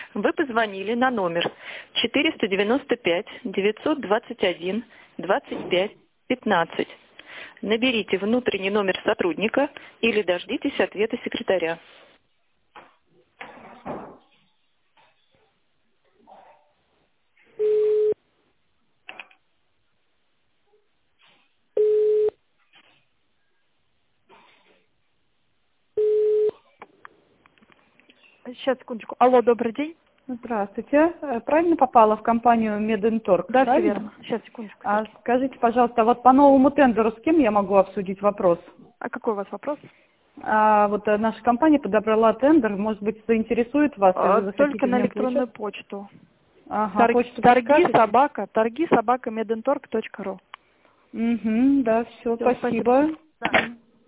Вы позвонили на номер 495 921 25 15. Наберите внутренний номер сотрудника или дождитесь ответа секретаря. Сейчас, секундочку. Алло, добрый день. Здравствуйте. Правильно попала в компанию Мединторг? Да, все правильно? верно. Сейчас, секундочку. Скажите, пожалуйста, вот по новому тендеру с кем я могу обсудить вопрос? А какой у вас вопрос? Наша компания подобрала тендер, может быть, заинтересует вас, и вы захотите Только в на нем электронную поучаствовать? почту. Ага, почту торги подскажете? собака medentorg.ru. Угу, да, все, Всё, спасибо. спасибо.